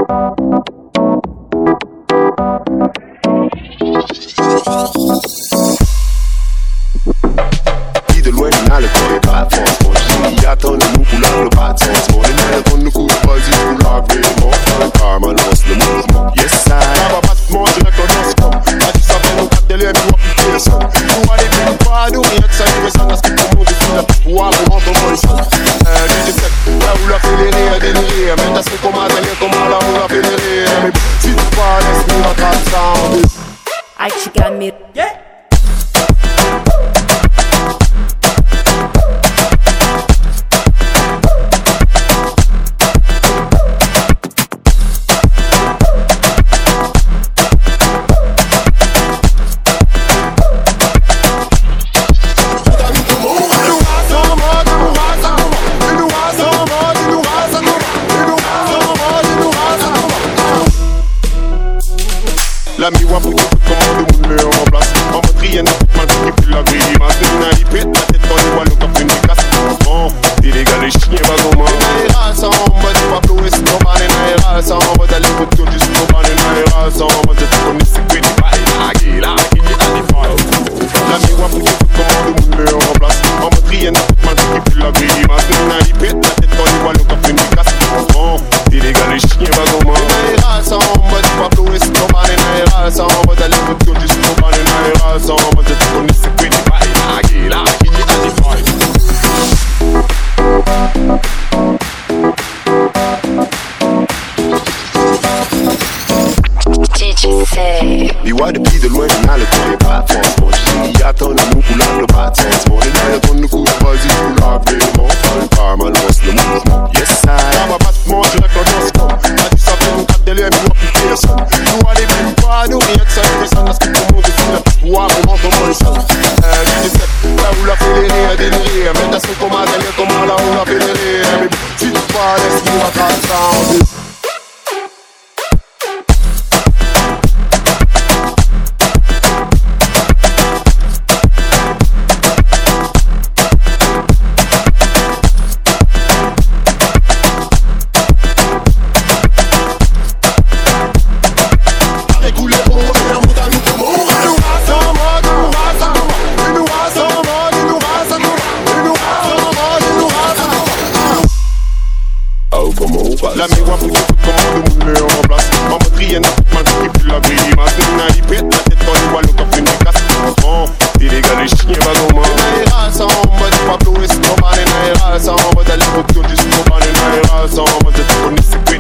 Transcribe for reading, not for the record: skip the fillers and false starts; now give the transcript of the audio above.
De loin, n'a le corps est pas force. Mon chéri, attendez-nous pour le pas de sens. Mon énergie, on ne court pas, il faut laver. Mon frère, car ma lance le mouvement. Yes, I. Ça va pas se manger avec le non-stop. Là, tu savais, nous, 4 délais, nous, on peut personne. Nous, allez, même pas, nous, rien que ça, nous, ça, parce que tout le monde est sur la pouvoir, on rentre dans le sol. Là où la fédérée a déliré. Mais t'as ce comment d'aller, comment là, où la fédérée. Mais si tu pas, laisse-nous la trace, ça, on est. I chica me. Yeah. La miwa pour tout comment de moule en place. En mode rien n'a pas mal qui fait la grimace. Nous n'a y pète la tête dans les voiles, le cap une casse. Bon, t'es les gars, les chiens, va comment. Naïra, ça en mode Pablo et Stroman. Naïra, ça en mode aller pour tout juste Stroman. Naïra, ça en mode tout connaît c'est que des bails. La qui est à l'effort. La miwa pour tout comment de moule en place. En mode rien n'a pas mal qui fait la grimace. Nous n'a y pète la tête dans les voiles, le cap une casse. Bon, t'es les gars, les chiens, va comment. Naïra, ça en mode Pablo et Stroman. Ça en mode aller pour tout juste Stroman. Naïra, ça en mode tout connaît c'est que des bails. La qui est à l'effort. Biwa depuis de loin, n'a le corps est pas force. Mon chéri, attendez-nous pour le pas de sens. Mon énergie, on ne court pas, il faut laver. Mon frère, car ma lance le mouvement. Yes, I. Ça va pas se manger avec le non-stop. Là, tu savais, nous, 4 délais, nous, on peut personne. Nous, allez, même pas, nous, rien que ça, nous, ça, parce que tout le monde est sur la pouvoir, on rentre dans le sol. Là où la fédérée a déliré. Mais t'as ce comment d'aller, comment là où la fédérée. Mais si tu pas, laisse-nous la trace, ça en deux. La miwa pour tout comment de moule en place. En mode rien n'a pas mal qui fait la grimace. Nous n'a y pète la tête dans les voiles, le cap une casse. Bon, t'es les gars, les chiens, va comment. Naïra, ça en mode Pablo et Stroman. Naïra, ça en mode aller pour tout juste Stroman. Naïra, ça en mode tout connaît c'est que